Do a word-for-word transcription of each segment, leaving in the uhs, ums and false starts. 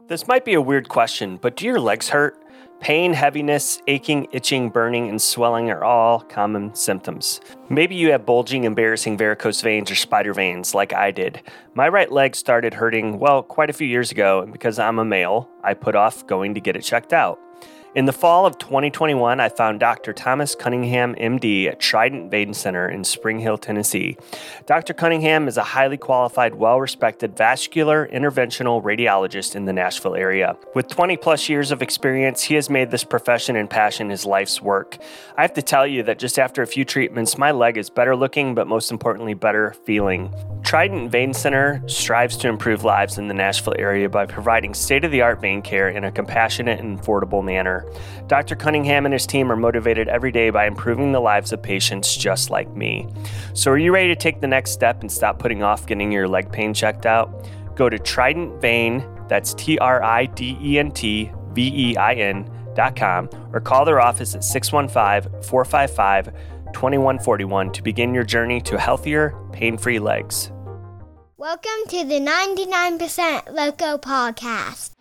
This might be a weird question, but do your legs hurt? Pain, heaviness, aching, itching, burning, and swelling are all common symptoms. Maybe you have bulging, embarrassing varicose veins or spider veins like I did. My right leg started hurting, well, quite a few years ago, and because I'm a male, I put off going to get it checked out. In the fall of twenty twenty-one, I found Doctor Thomas Cunningham, M D, at Trident Vein Center in Spring Hill, Tennessee. Doctor Cunningham is a highly qualified, well-respected vascular interventional radiologist in the Nashville area. With twenty plus years of experience, he has made this profession and passion his life's work. I have to tell you that just after a few treatments, my leg is better looking, but most importantly, better feeling. Trident Vein Center strives to improve lives in the Nashville area by providing state-of-the-art vein care in a compassionate and affordable manner. Doctor Cunningham and his team are motivated every day by improving the lives of patients just like me. So are you ready to take the next step and stop putting off getting your leg pain checked out? Go to Trident Vein, that's T R I D E N T V E I N dot com, or call their office at six one five, four five five, two one four one to begin your journey to healthier, pain-free legs. Welcome to the ninety-nine percent Loco Podcast.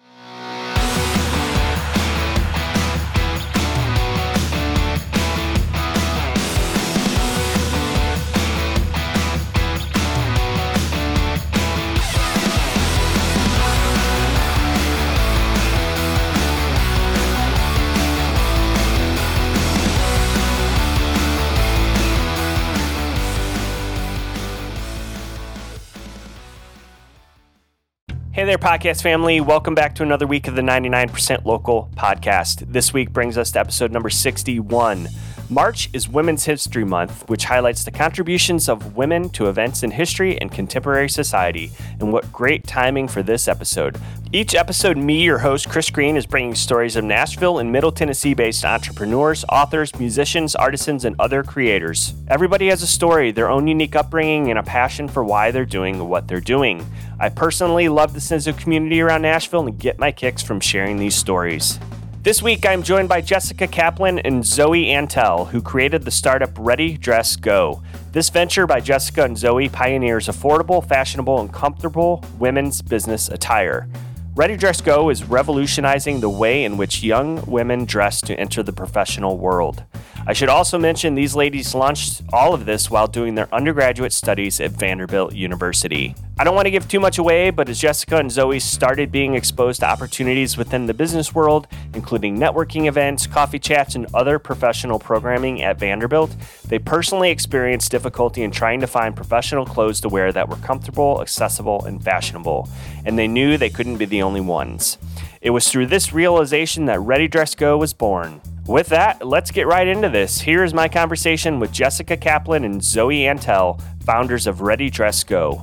Hey there, podcast family. Welcome back to another week of the ninety-nine percent Local Podcast. This week brings us to episode number sixty-one. March is Women's History Month, which highlights the contributions of women to events in history and contemporary society. And what great timing for this episode. Each episode, me, your host, Chris Green, is bringing stories of Nashville and Middle Tennessee-based entrepreneurs, authors, musicians, artisans, and other creators. Everybody has a story, their own unique upbringing, and a passion for why they're doing what they're doing. I personally love the sense of community around Nashville and get my kicks from sharing these stories. This week, I'm joined by Jessica Kaplan and Zoe Antel, who created the startup Ready, Dress, Go. This venture by Jessica and Zoe pioneers affordable, fashionable, and comfortable women's business attire. Ready, Dress, Go is revolutionizing the way in which young women dress to enter the professional world. I should also mention these ladies launched all of this while doing their undergraduate studies at Vanderbilt University. I don't want to give too much away, but as Jessica and Zoe started being exposed to opportunities within the business world, including networking events, coffee chats, and other professional programming at Vanderbilt, they personally experienced difficulty in trying to find professional clothes to wear that were comfortable, accessible, and fashionable. And they knew they couldn't be the only ones. It was through this realization that Ready, Dress, Go was born. With that, let's get right into this. Here is my conversation with Jessica Kaplan and Zoe Antel, founders of Ready, Dress, Go.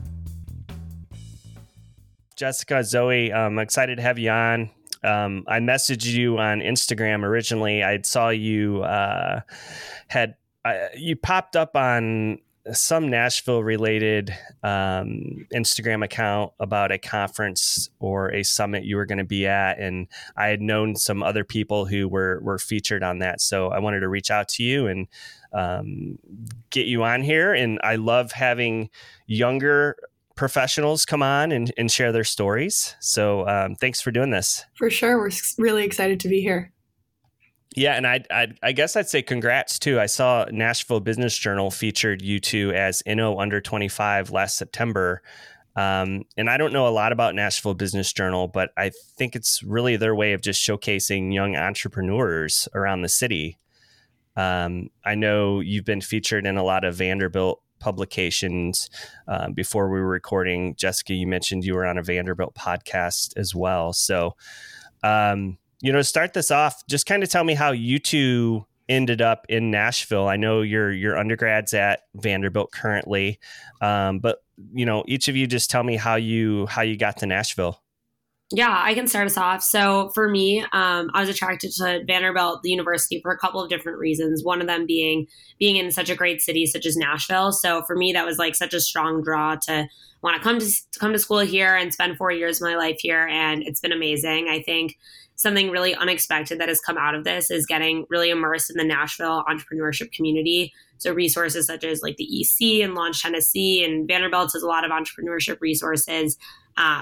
Jessica, Zoe, I'm excited to have you on. Um, I messaged you on Instagram originally. I saw you uh, had uh, you popped up on some Nashville-related um, Instagram account about a conference or a summit you were going to be at, and I had known some other people who were were featured on that. So I wanted to reach out to you and um, get you on here. And I love having younger professionals come on and, and share their stories. So um, thanks for doing this. For sure. We're really excited to be here. Yeah, and I, I I guess I'd say congrats too. I saw Nashville Business Journal featured you two as N O under twenty-five last September. Um, and I don't know a lot about Nashville Business Journal, but I think it's really their way of just showcasing young entrepreneurs around the city. Um, I know you've been featured in a lot of Vanderbilt publications. Um, before we were recording, Jessica, you mentioned you were on a Vanderbilt podcast as well. So, um, you know, to start this off, just kind of tell me how you two ended up in Nashville. I know you're you're undergrads at Vanderbilt currently, um, but you know, each of you just tell me how you how you got to Nashville. Yeah, I can start us off. So for me, um, I was attracted to Vanderbilt, the university, for a couple of different reasons. One of them being being in such a great city such as Nashville. So for me, that was like such a strong draw to want to come to, to come to school here and spend four years of my life here. And it's been amazing. I think something really unexpected that has come out of this is getting really immersed in the Nashville entrepreneurship community. So resources such as like the E C and Launch Tennessee, and Vanderbilt has a lot of entrepreneurship resources. Um,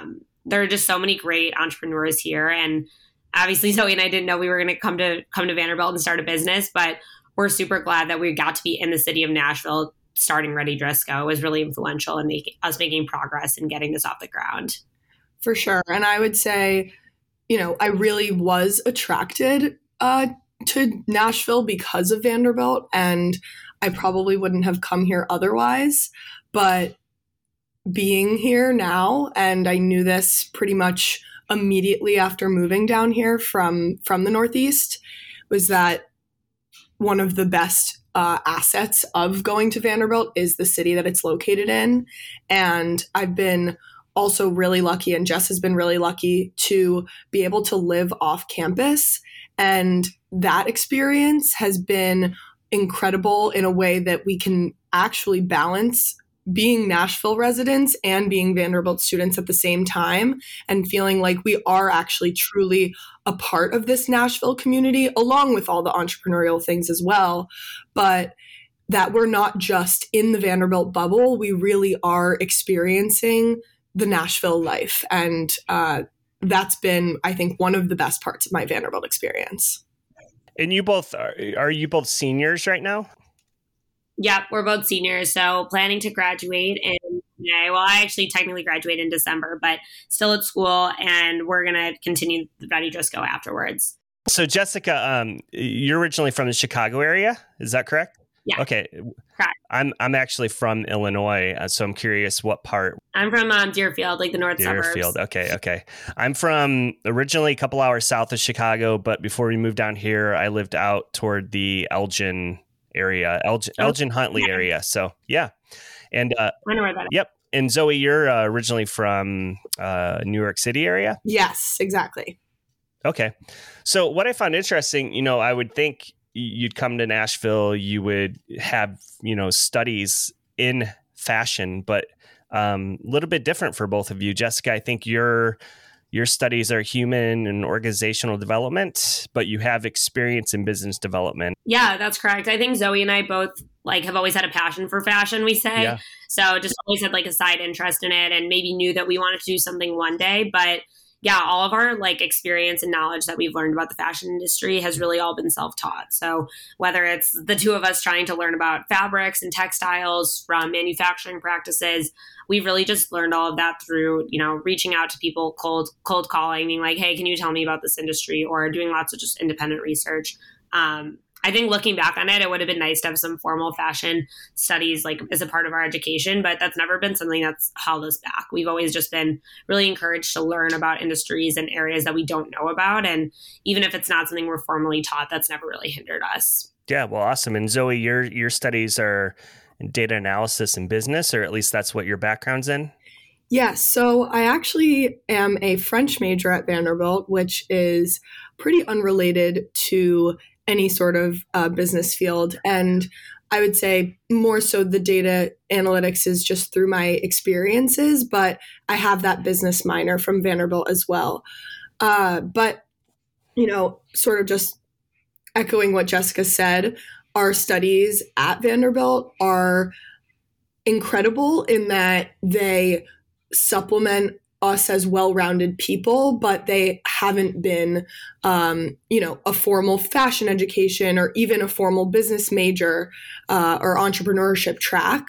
there are just so many great entrepreneurs here. And obviously Zoe and I didn't know we were going to come to come to Vanderbilt and start a business, but we're super glad that we got to be in the city of Nashville starting Ready Driscoll. It was really influential in making us making progress and getting this off the ground. For sure. And I would say, you know, I really was attracted uh, to Nashville because of Vanderbilt, and I probably wouldn't have come here otherwise. But being here now, and I knew this pretty much immediately after moving down here from, from the Northeast, was that one of the best uh, assets of going to Vanderbilt is the city that it's located in. And I've been also really lucky, and Jess has been really lucky to be able to live off campus. And that experience has been incredible in a way that we can actually balance being Nashville residents and being Vanderbilt students at the same time, and feeling like we are actually truly a part of this Nashville community, along with all the entrepreneurial things as well. But that we're not just in the Vanderbilt bubble, we really are experiencing the Nashville life. And uh, that's been, I think, one of the best parts of my Vanderbilt experience. And you both, are, are you both seniors right now? Yep, we're both seniors, so planning to graduate in May. Well, I actually technically graduate in December, but still at school, and we're going to continue the Ready Driscoll afterwards. So, Jessica, um, you're originally from the Chicago area, is that correct? Yeah. Okay. Correct. I'm I'm actually from Illinois, uh, so I'm curious what part. I'm from um, Deerfield, like the north Deerfield. suburbs. Okay, okay. I'm from originally a couple hours south of Chicago, but before we moved down here, I lived out toward the Elgin area, Elgin, Oh, Elgin Huntley yeah. area. So yeah, and uh, I know where that is. yep. And Zoe, you're uh, originally from uh, New York City area. Yes, exactly. Okay. So what I found interesting, you know, I would think you'd come to Nashville, you would have, you know, studies in fashion, but um, a little bit different for both of you. Jessica, I think your your studies are human and organizational development, but you have experience in business development. Yeah, that's correct. I think Zoe and I both like have always had a passion for fashion, we say. Yeah. So just always had like a side interest in it, and maybe knew that we wanted to do something one day. But yeah, all of our like experience and knowledge that we've learned about the fashion industry has really all been self-taught. So whether it's the two of us trying to learn about fabrics and textiles from manufacturing practices, we've really just learned all of that through, you know, reaching out to people, cold, cold calling, being like, hey, can you tell me about this industry, or doing lots of just independent research. Um, I think looking back on it, it would have been nice to have some formal fashion studies like as a part of our education, but that's never been something that's held us back. We've always just been really encouraged to learn about industries and areas that we don't know about. And even if it's not something we're formally taught, that's never really hindered us. Yeah, well, awesome. And Zoe, your your studies are in data analysis and business, or at least that's what your background's in? Yes. So I actually am a French major at Vanderbilt, which is pretty unrelated to any sort of uh, business field. And I would say more so the data analytics is just through my experiences, but I have that business minor from Vanderbilt as well. Uh, but, you know, sort of just echoing what Jessica said, our studies at Vanderbilt are incredible in that they supplement us as well-rounded people, but they haven't been, um, you know, a formal fashion education or even a formal business major uh, or entrepreneurship track.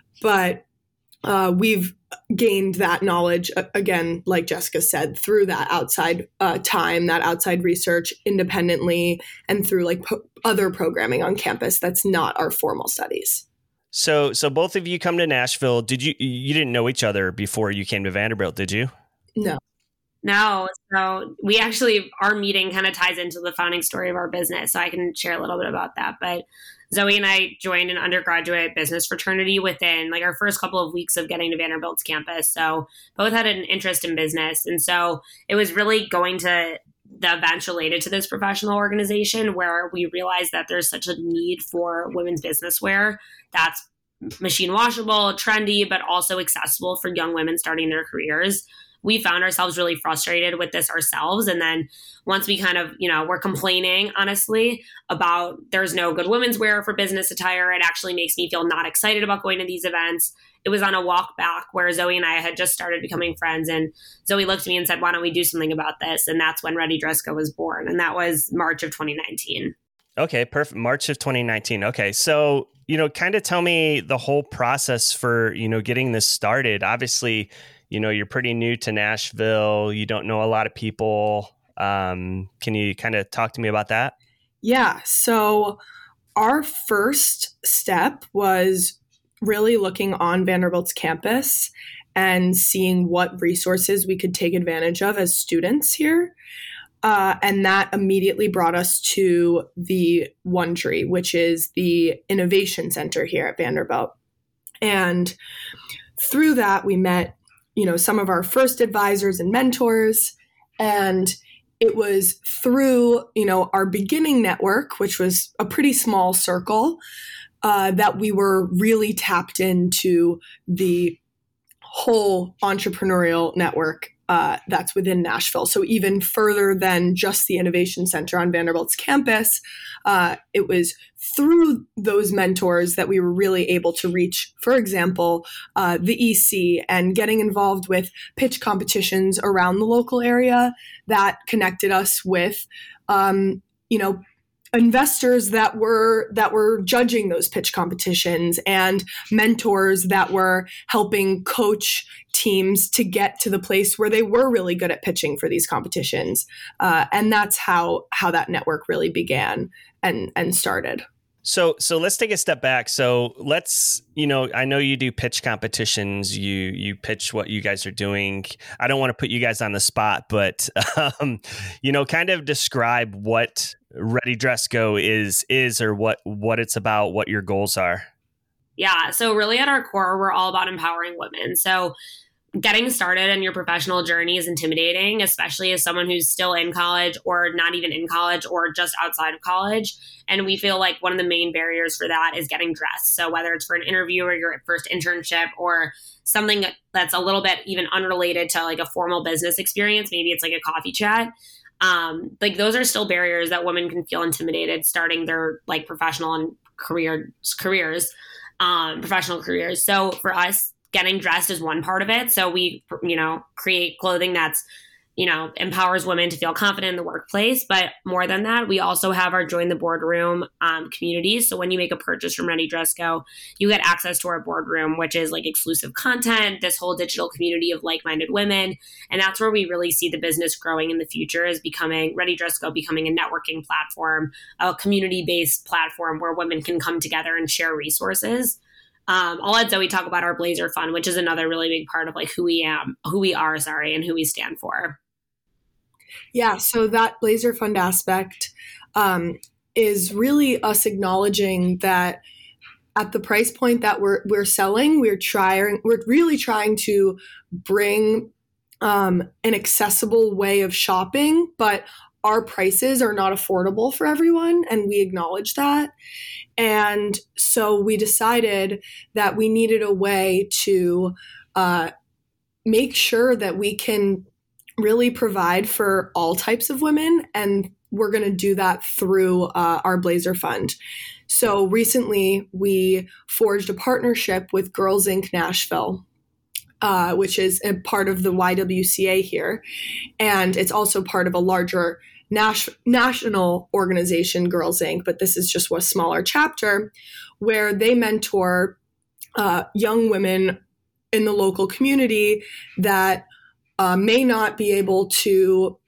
But uh, we've gained that knowledge, again, like Jessica said, through that outside uh, time, that outside research independently, and through like po- other programming on campus that's not our formal studies. So, so both of you come to Nashville. Did you, you didn't know each other before you came to Vanderbilt, did you? No. No. So we actually, our meeting kind of ties into the founding story of our business. So I can share a little bit about that. But Zoe and I joined an undergraduate business fraternity within like our first couple of weeks of getting to Vanderbilt's campus. So both had an interest in business. And so it was really going to the events related to this professional organization where we realized that there's such a need for women's business wear that's machine washable, trendy, but also accessible for young women starting their careers. we found ourselves really frustrated with this ourselves. And then once we kind of, you know, were complaining, honestly, about there's no good women's wear for business attire, it actually makes me feel not excited about going to these events. It was on a walk back where Zoe and I had just started becoming friends. And Zoe looked at me and said, why don't we do something about this? And that's when Ready Dress Go was born. And that was March of twenty nineteen. Okay, perfect. March of twenty nineteen. Okay. So, you know, kind of tell me the whole process for, you know, getting this started. Obviously, you know, you're pretty new to Nashville. You don't know a lot of people. Um, can you kind of talk to me about that? Yeah. So our first step was really looking on Vanderbilt's campus and seeing what resources we could take advantage of as students here. Uh, and that immediately brought us to the One Tree, which is the innovation center here at Vanderbilt. And through that, we met, you know, some of our first advisors and mentors. And it was through, you know, our beginning network, which was a pretty small circle, uh, that we were really tapped into the whole entrepreneurial network Uh, that's within Nashville. So even further than just the Innovation Center on Vanderbilt's campus, uh, it was through those mentors that we were really able to reach, for example, uh, the E C and getting involved with pitch competitions around the local area that connected us with, um, you know, investors that were that were judging those pitch competitions and mentors that were helping coach teams to get to the place where they were really good at pitching for these competitions. Uh, and that's how how that network really began and and started. So, so let's take a step back. So let's, you know, I know you do pitch competitions. You, you pitch what you guys are doing. I don't want to put you guys on the spot, but, um, you know, kind of describe what Ready Dress Go is, is, or what, what it's about, what your goals are. Yeah. So really at our core, we're all about empowering women. So getting started in your professional journey is intimidating, especially as someone who's still in college or not even in college or just outside of college. And we feel like one of the main barriers for that is getting dressed. So whether it's for an interview or your first internship or something that's a little bit even unrelated to like a formal business experience, maybe it's like a coffee chat. Um, like those are still barriers that women can feel intimidated starting their like professional and career careers, um, professional careers. So for us, getting dressed is one part of it. So we, you know, create clothing that's, you know, empowers women to feel confident in the workplace. But more than that, we also have our Join the Boardroom um, communities. So when you make a purchase from Ready Dress Go, you get access to our boardroom, which is like exclusive content, this whole digital community of like-minded women. And that's where we really see the business growing in the future, is becoming Ready Dress Go, becoming a networking platform, a community-based platform where women can come together and share resources. Um, I'll let Zoe talk about our Blazer Fund, which is another really big part of like who we am, who we are, sorry, and who we stand for. Yeah, so that Blazer Fund aspect um, is really us acknowledging that at the price point that we're we're selling, we're trying, we're really trying to bring um, an accessible way of shopping, but our prices are not affordable for everyone, and we acknowledge that. And so we decided that we needed a way to uh, make sure that we can really provide for all types of women. And we're going to do that through uh, our Blazer Fund. So recently we forged a partnership with Girls Incorporated. Nashville, uh, which is a part of the Y W C A here. And it's also part of a larger Nash- national organization, Girls Incorporated, but this is just a smaller chapter where they mentor uh, young women in the local community that uh, may not be able to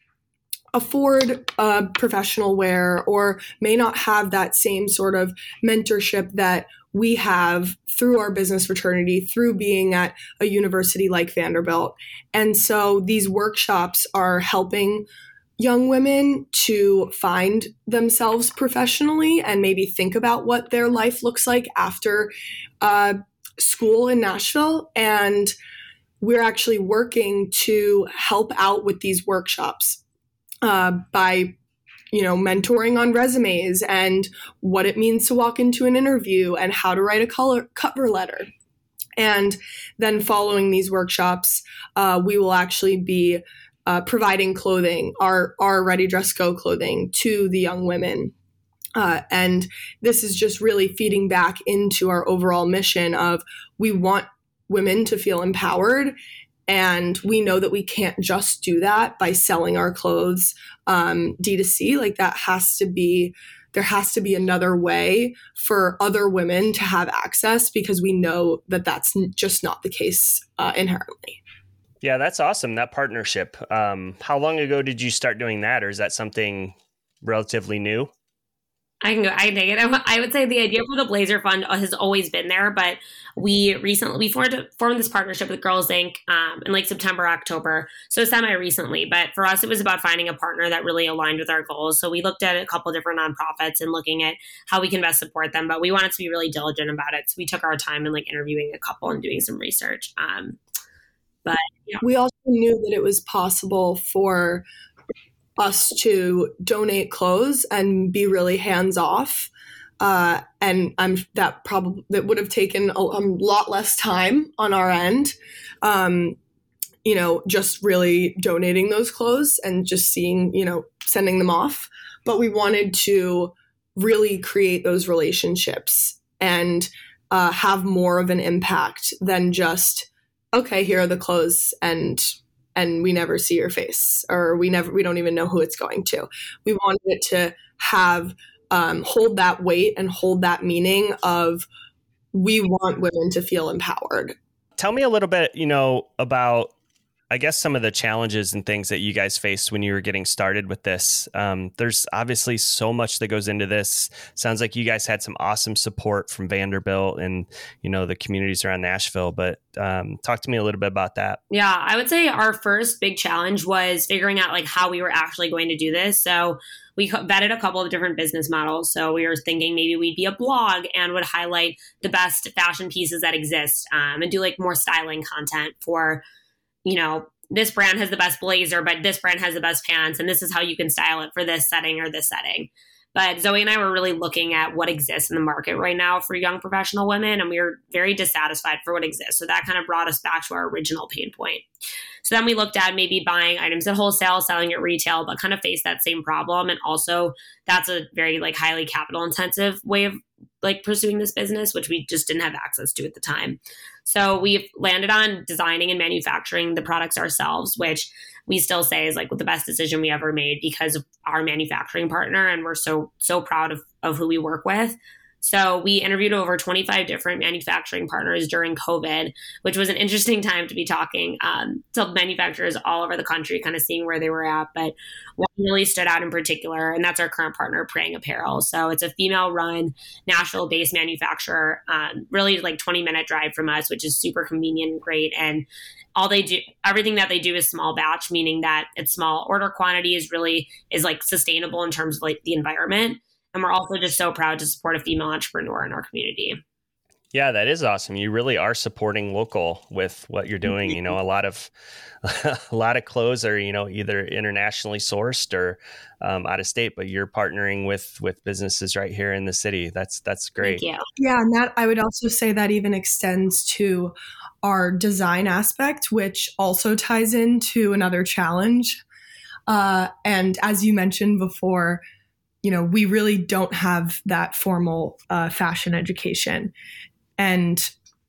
afford uh, professional wear or may not have that same sort of mentorship that we have through our business fraternity, through being at a university like Vanderbilt. And so these workshops are helping young women to find themselves professionally and maybe think about what their life looks like after uh, school in Nashville. And we're actually working to help out with these workshops uh, by, you know, mentoring on resumes and what it means to walk into an interview and how to write a color, cover letter. And then following these workshops, uh, we will actually be uh, providing clothing, our, our Ready Dress Go clothing to the young women. Uh, and this is just really feeding back into our overall mission of we want women to feel empowered. And we know that we can't just do that by selling our clothes um, D two C. Like that has to be, there has to be another way for other women to have access, because we know that that's just not the case uh, inherently. Yeah, that's awesome. That partnership. Um, how long ago did you start doing that? Or is that something relatively new? I can go. I can take it. I would say the idea for the Blazer Fund has always been there, but we recently we formed formed this partnership with Girls Incorporated. Um, in like September, October, so semi recently. But for us, it was about finding a partner that really aligned with our goals. So we looked at a couple different nonprofits and looking at how we can best support them. But we wanted to be really diligent about it, so we took our time in like interviewing a couple and doing some research. Um, but yeah. We also knew that it was possible for us to donate clothes and be really hands off. Uh, and I'm that probably that would have taken a, a lot less time on our end. Um, you know, just really donating those clothes and just seeing, you know, sending them off. But we wanted to really create those relationships and uh, have more of an impact than just, okay, here are the clothes and and we never see your face, or we never, we don't even know who it's going to. We wanted it to have, um, hold that weight and hold that meaning of, we want women to feel empowered. Tell me a little bit, you know, about, I guess, some of the challenges and things that you guys faced when you were getting started with this. Um, there's obviously so much that goes into this. Sounds like you guys had some awesome support from Vanderbilt and, you know, the communities around Nashville, but um, talk to me a little bit about that. Yeah, I would say our first big challenge was figuring out like how we were actually going to do this. So we vetted a couple of different business models. So we were thinking maybe we'd be a blog and would highlight the best fashion pieces that exist um, and do like more styling content for, you know, this brand has the best blazer, but this brand has the best pants, and this is how you can style it for this setting or this setting. But Zoe and I were really looking at what exists in the market right now for young professional women, and we were very dissatisfied for what exists. So that kind of brought us back to our original pain point. So then we looked at maybe buying items at wholesale, selling at retail, but kind of faced that same problem. And also that's a very like highly capital intensive way of like pursuing this business, which we just didn't have access to at the time. So we've landed on designing and manufacturing the products ourselves, which we still say is like the best decision we ever made because of our manufacturing partner. And we're so, so proud of, of who we work with. So we interviewed over twenty-five different manufacturing partners during COVID, which was an interesting time to be talking um, to manufacturers all over the country, kind of seeing where they were at. But one really stood out in particular, and that's our current partner, Praying Apparel. So it's a female-run, Nashville-based manufacturer, um, really like twenty-minute drive from us, which is super convenient and great. And all they do, everything that they do is small batch, meaning that it's small order quantity is really is like sustainable in terms of like the environment. And we're also just so proud to support a female entrepreneur in our community. Yeah, that is awesome. You really are supporting local with what you're doing. You know, a lot of a lot of clothes are, you know, either internationally sourced or um, out of state, but you're partnering with with businesses right here in the city. That's that's great. Thank you. Yeah, and that I would also say that even extends to our design aspect, which also ties into another challenge. Uh, and as you mentioned before, you know, we really don't have that formal uh, fashion education. And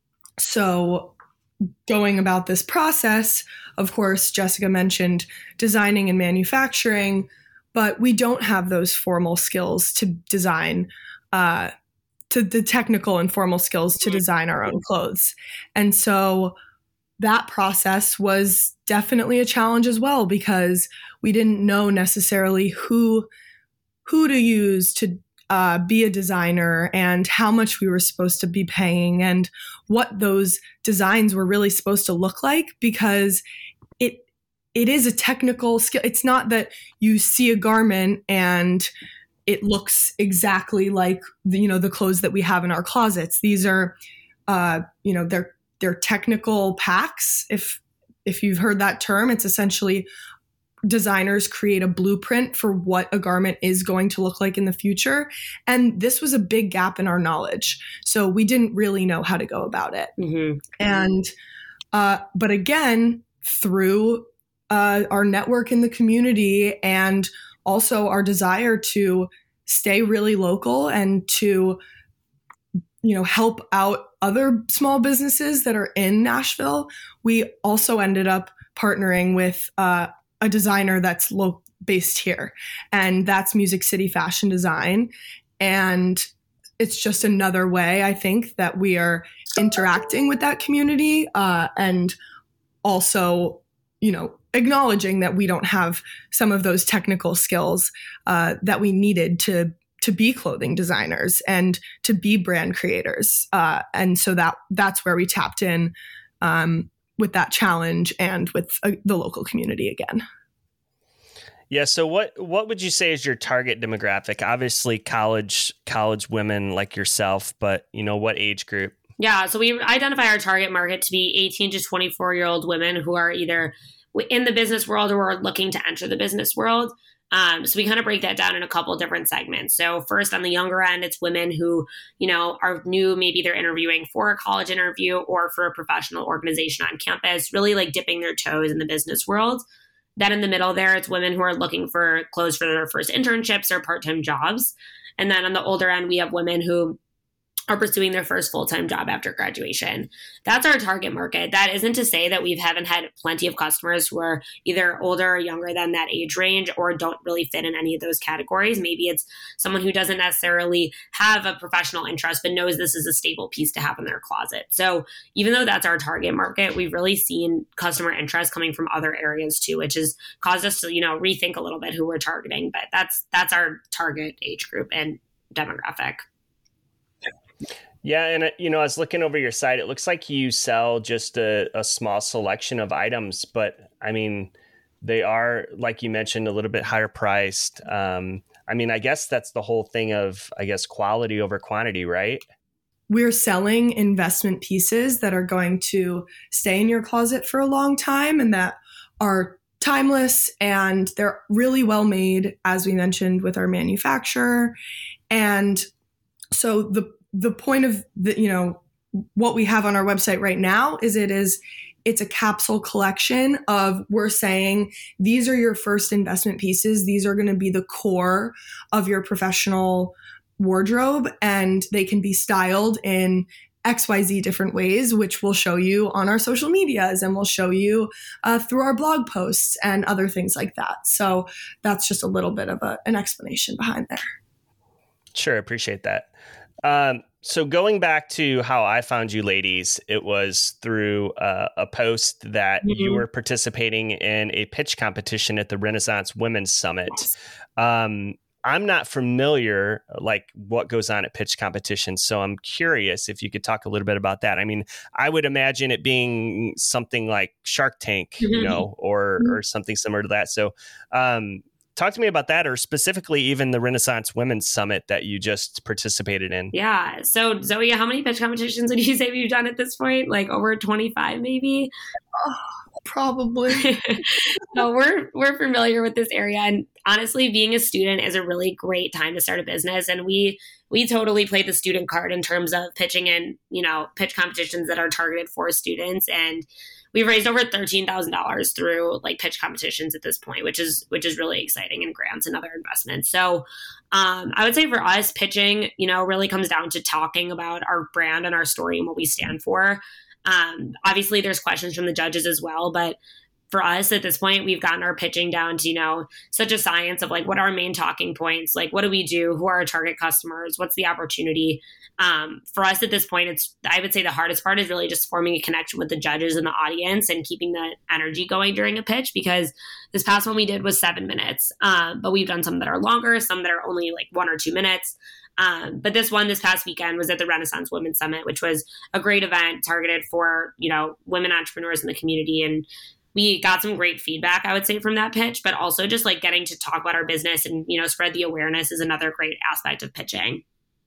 so going about this process, of course, Jessica mentioned designing and manufacturing, but we don't have those formal skills to design, uh, to the technical and formal skills to design our own clothes. And so that process was definitely a challenge as well, because we didn't know necessarily who who to use to uh, be a designer and how much we were supposed to be paying and what those designs were really supposed to look like, because it it is a technical skill. It's not that you see a garment and it looks exactly like the, you know, the clothes that we have in our closets. These are, uh, you know, they're they're technical packs. If if you've heard that term, it's essentially designers create a blueprint for what a garment is going to look like in the future. And this was a big gap in our knowledge. So we didn't really know how to go about it. Mm-hmm. And, uh, but again, through uh, our network in the community and also our desire to stay really local and to, you know, help out other small businesses that are in Nashville, we also ended up partnering with uh, a designer that's lo- based here, and that's Music City Fashion Design. And it's just another way, I think, that we are interacting with that community uh, and also, you know, acknowledging that we don't have some of those technical skills uh, that we needed to to be clothing designers and to be brand creators. Uh, and so that that's where we tapped in um, with that challenge and with uh, the local community again. Yeah. So what, what would you say is your target demographic? Obviously college, college women like yourself, but you know, what age group? Yeah. So we identify our target market to be eighteen to twenty-four year old women who are either in the business world or are looking to enter the business world. Um, so we kind of break that down in a couple different segments. So first, on the younger end, it's women who, you know, are new. Maybe they're interviewing for a college interview or for a professional organization on campus, really like dipping their toes in the business world. Then in the middle there, it's women who are looking for clothes for their first internships or part-time jobs. And then on the older end, we have women who are pursuing their first full-time job after graduation. That's our target market. That isn't to say that we haven't had plenty of customers who are either older or younger than that age range or don't really fit in any of those categories. Maybe it's someone who doesn't necessarily have a professional interest, but knows this is a stable piece to have in their closet. So even though that's our target market, we've really seen customer interest coming from other areas too, which has caused us to, you know, rethink a little bit who we're targeting. But that's that's our target age group and demographic. Yeah. And, you know, I was looking over your site. It looks like you sell just a, a small selection of items, but I mean, they are, like you mentioned, a little bit higher priced. Um, I mean, I guess that's the whole thing of, I guess, quality over quantity, right? We're selling investment pieces that are going to stay in your closet for a long time and that are timeless, and they're really well made, as we mentioned, with our manufacturer. And so the The point of the, you know, what we have on our website right now is it is, it's a capsule collection of, we're saying, these are your first investment pieces. These are going to be the core of your professional wardrobe, and they can be styled in X Y Z different ways, which we'll show you on our social medias and we'll show you uh, through our blog posts and other things like that. So that's just a little bit of a, an explanation behind there. Sure. Appreciate that. Um, so going back to how I found you ladies, it was through uh, a post that mm-hmm. you were participating in a pitch competition at the Renaissance Women's Summit. Um, I'm not familiar, like what goes on at pitch competitions. So I'm curious if you could talk a little bit about that. I mean, I would imagine it being something like Shark Tank, mm-hmm. you know, or, mm-hmm. or something similar to that. So, um, talk to me about that, or specifically even the Renaissance Women's Summit that you just participated in. Yeah. So Zoe, how many pitch competitions would you say you've done at this point? Like over twenty-five, maybe? Oh, probably. So we're we're familiar with this area, and honestly, being a student is a really great time to start a business. And we we totally play the student card in terms of pitching in, you know, pitch competitions that are targeted for students. And we've raised over thirteen thousand dollars through like pitch competitions at this point, which is which is really exciting, and grants and other investments. So um, I would say for us, pitching, you know, really comes down to talking about our brand and our story and what we stand for. Um, obviously, there's questions from the judges as well, but for us at this point, we've gotten our pitching down to, you know, such a science of like, what are our main talking points? Like, what do we do? Who are our target customers? What's the opportunity? Um, for us at this point, it's, I would say the hardest part is really just forming a connection with the judges and the audience and keeping the energy going during a pitch, because this past one we did was seven minutes. Um, but we've done some that are longer, some that are only like one or two minutes. Um, but this one this past weekend was at the Renaissance Women's Summit, which was a great event targeted for, you know, women entrepreneurs in the community. And we got some great feedback, I would say, from that pitch, but also just like getting to talk about our business and, you know, spread the awareness is another great aspect of pitching.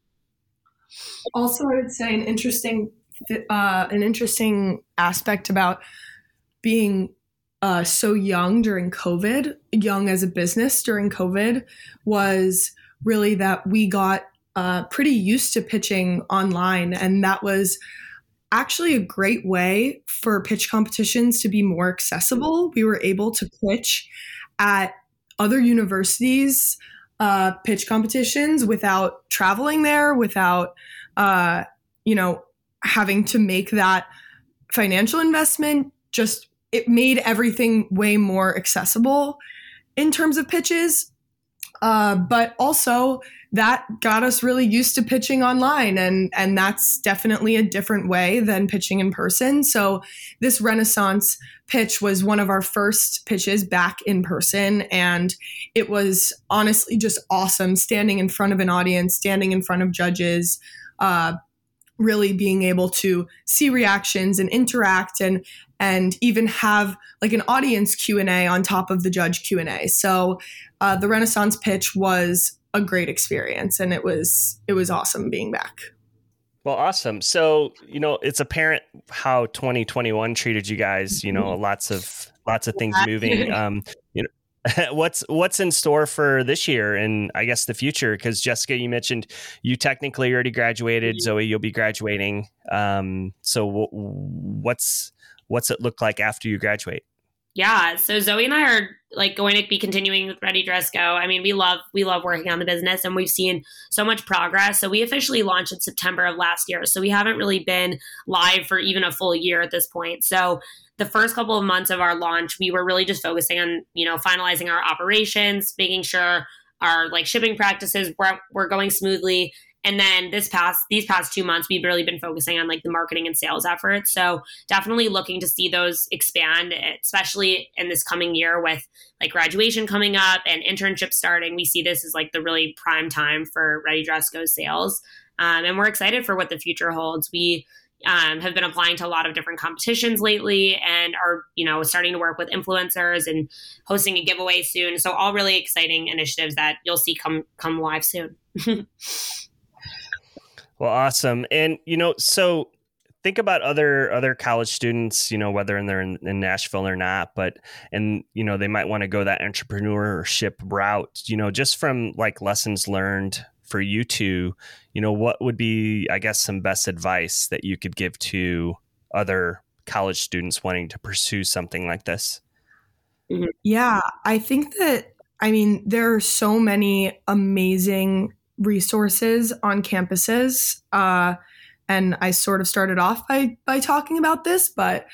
Also, I would say an interesting, uh, an interesting aspect about being uh, so young during COVID, young as a business during COVID, was really that we got uh, pretty used to pitching online. And that was actually a great way for pitch competitions to be more accessible. We were able to pitch at other universities' uh, pitch competitions without traveling there, without, uh, you know, having to make that financial investment. Just it made everything way more accessible in terms of pitches. Uh, but also that got us really used to pitching online, and and that's definitely a different way than pitching in person. So this Renaissance pitch was one of our first pitches back in person, and it was honestly just awesome standing in front of an audience, standing in front of judges, uh, really being able to see reactions and interact and and even have like an audience Q and A on top of the judge Q and A. So uh, the Renaissance pitch was a great experience, and it was it was awesome being back. Well, awesome. So, you know, it's apparent how twenty twenty-one treated you guys, you know, lots of lots of things moving. Um, you know, what's what's in store for this year and I guess the future? Because Jessica, you mentioned you technically already graduated. Zoe, you'll be graduating. Um, so w- what's what's it look like after you graduate? Yeah. So Zoe and I are like going to be continuing with Ready Dress Go. I mean, we love, we love working on the business, and we've seen so much progress. So we officially launched in September of last year. So we haven't really been live for even a full year at this point. So the first couple of months of our launch, we were really just focusing on, you know, finalizing our operations, making sure our like shipping practices were, were going smoothly. And then this past, these past two months, we've really been focusing on like the marketing and sales efforts. So definitely looking to see those expand, especially in this coming year with like graduation coming up and internships starting. We see this as like the really prime time for Ready Dress Go sales. Um, and we're excited for what the future holds. We um, have been applying to a lot of different competitions lately and are, you know, starting to work with influencers and hosting a giveaway soon. So all really exciting initiatives that you'll see come, come live soon. Well, awesome. And, you know, so think about other other college students, you know, whether they're in, in Nashville or not, but, and, you know, they might want to go that entrepreneurship route, you know, just from like lessons learned for you two, you know, what would be, I guess, some best advice that you could give to other college students wanting to pursue something like this? Yeah, I think that, I mean, there are so many amazing resources on campuses. Uh, and I sort of started off by, by talking about this, but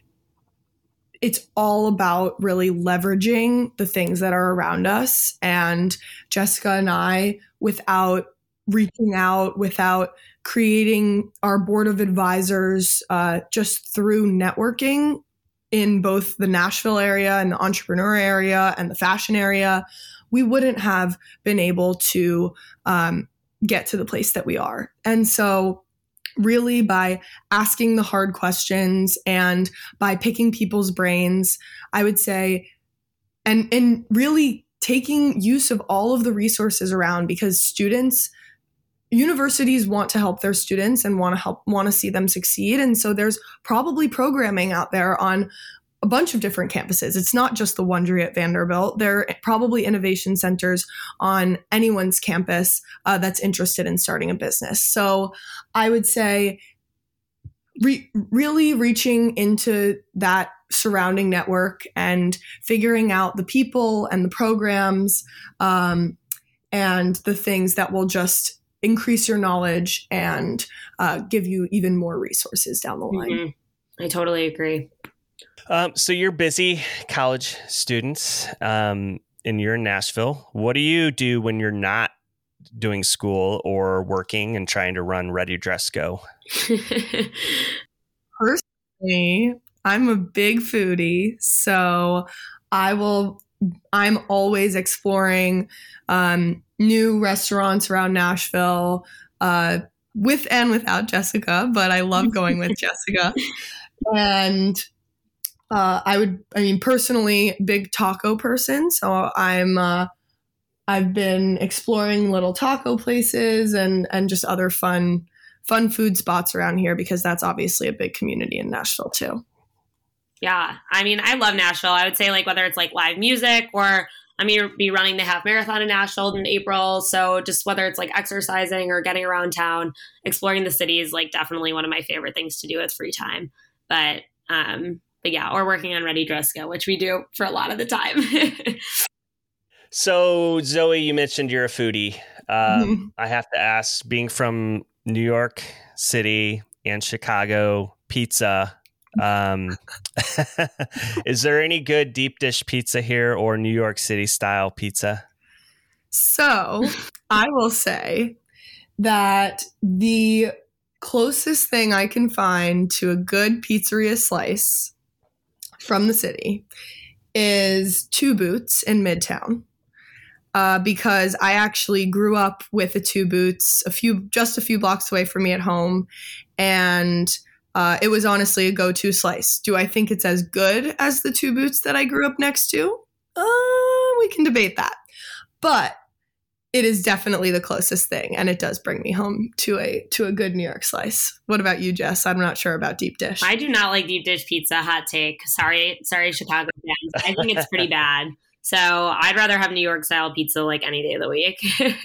it's all about really leveraging the things that are around us. And Jessica and I, without reaching out, without creating our board of advisors, uh, just through networking in both the Nashville area and the entrepreneur area and the fashion area, we wouldn't have been able to um, get to the place that we are. And so really by asking the hard questions and by picking people's brains, I would say, and, and really taking use of all of the resources around, because students, universities want to help their students and want to help, want to see them succeed. And so there's probably programming out there on a bunch of different campuses. It's not just the Wondery at Vanderbilt. There are probably innovation centers on anyone's campus uh, that's interested in starting a business. So I would say re- really reaching into that surrounding network and figuring out the people and the programs um, and the things that will just increase your knowledge and uh, give you even more resources down the line. Mm-hmm. I totally agree. Um, so you're busy college students, um, and you're in Nashville. What do you do when you're not doing school or working and trying to run Ready Dress Go? Personally, I'm a big foodie, so I will, I'm always exploring um, new restaurants around Nashville, uh, with and without Jessica, but I love going with Jessica. And Uh, I would, I mean, personally, big taco person. So I'm, uh, I've been exploring little taco places and, and just other fun, fun food spots around here, because that's obviously a big community in Nashville too. Yeah. I mean, I love Nashville. I would say like whether it's like live music or I'm going to be running the half marathon in Nashville in April. So just whether it's like exercising or getting around town, exploring the city is like definitely one of my favorite things to do with free time. But, um, but yeah, or working on Ready Dress Go, which we do for a lot of the time. So Zoe, you mentioned you're a foodie. Um, mm-hmm. I have to ask, being from New York City and Chicago, pizza, um, is there any good deep dish pizza here or New York City style pizza? So I will say that the closest thing I can find to a good pizzeria slice from the city is Two Boots in Midtown. Uh, because I actually grew up with a Two Boots a few, just a few blocks away from me at home. And uh, it was honestly a go-to slice. Do I think it's as good as the Two Boots that I grew up next to? Uh, we can debate that. But it is definitely the closest thing. And it does bring me home to a to a good New York slice. What about you, Jess? I'm not sure about deep dish. I do not like deep dish pizza. Hot take. Sorry, sorry, Chicago fans. I think it's pretty bad. So I'd rather have New York style pizza like any day of the week.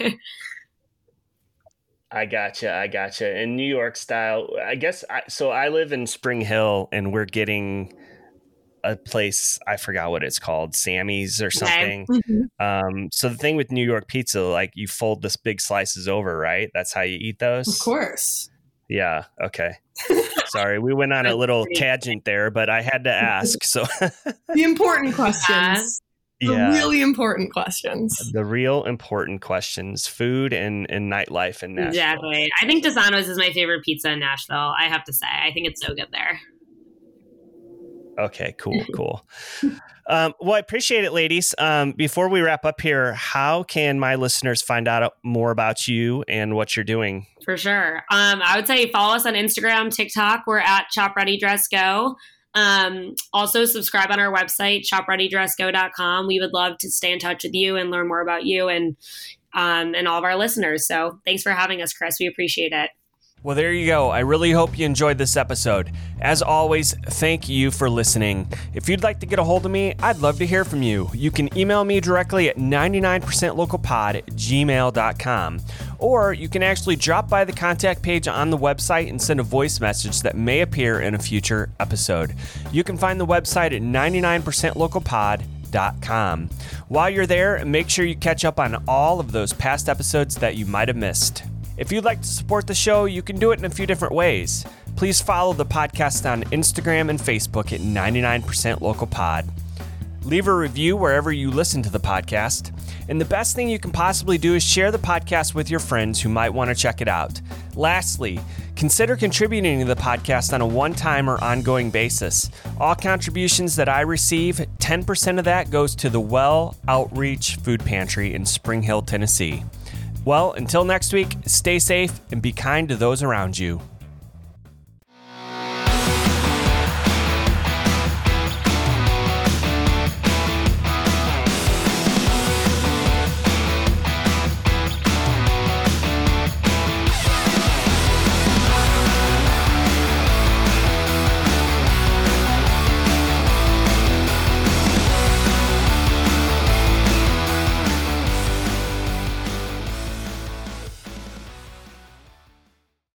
I gotcha. I gotcha. In New York style, I guess. I, so I live in Spring Hill and we're getting a place. I forgot what it's called. Sammy's or something. Okay. Mm-hmm. Um, so the thing with New York pizza, like you fold this big slices over, right? That's how you eat those. Of course. Yeah. Okay. Sorry. We went on a little tangent there, but I had to ask. So the important questions. The yeah. really important questions. The real important questions. Food and, and nightlife in Nashville. Exactly. I think Desano's is my favorite pizza in Nashville. I have to say. I think it's so good there. Okay, cool, cool. um, well, I appreciate it, ladies. Um, before we wrap up here, how can my listeners find out more about you and what you're doing? For sure. Um, I would say follow us on Instagram, TikTok. We're at Shop Ready Dress Go. Um, also subscribe on our website, shop ready dress go dot com. We would love to stay in touch with you and learn more about you and, um, and all of our listeners. So thanks for having us, Chris. We appreciate it. Well, there you go. I really hope you enjoyed this episode. As always, thank you for listening. If you'd like to get a hold of me, I'd love to hear from you. You can email me directly at ninety-nine percent local pod at gmail dot com. Or you can actually drop by the contact page on the website and send a voice message that may appear in a future episode. You can find the website at ninety-nine percent local pod dot com. While you're there, make sure you catch up on all of those past episodes that you might have missed. If you'd like to support the show, you can do it in a few different ways. Please follow the podcast on Instagram and Facebook at ninety-nine percent local pod. Leave a review wherever you listen to the podcast. And the best thing you can possibly do is share the podcast with your friends who might want to check it out. Lastly, consider contributing to the podcast on a one-time or ongoing basis. All contributions that I receive, ten percent of that goes to the Well Outreach Food Pantry in Spring Hill, Tennessee. Well, until next week, stay safe and be kind to those around you.